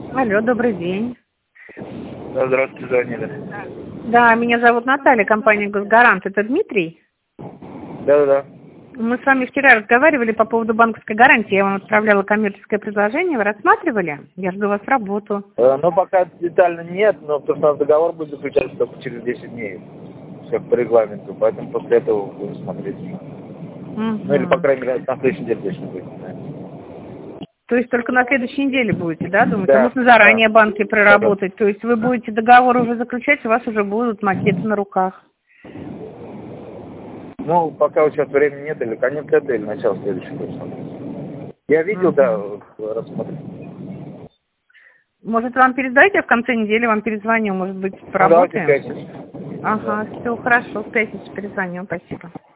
Алло, добрый день. Да, здравствуйте, звонили. Да, меня зовут Наталья, компания «Госгарант». Это Дмитрий? Да. Мы с вами вчера разговаривали по поводу банковской гарантии. Я вам отправляла коммерческое предложение. Вы рассматривали? Я жду вас в работу. Ну, пока детально нет, но потому что у нас договор будет заключаться только через 10 дней. Все по регламенту, поэтому после этого будем смотреть. Ну, или, по крайней мере, на следующей неделе точно будет. То есть только на следующей неделе будете, да, думать? Да, Нужно заранее да. банки проработать. То есть вы будете договор уже заключать, у вас уже будут макеты на руках. Ну, пока вот сейчас времени нет, или конец этого, или начало следующего точно. Я видел, да, рассмотрел. Может, вам передать, я в конце недели вам перезвоню, может быть, Ну, давайте в поработаем? пятницу. Ага, все хорошо, в пятницу перезвоню, спасибо.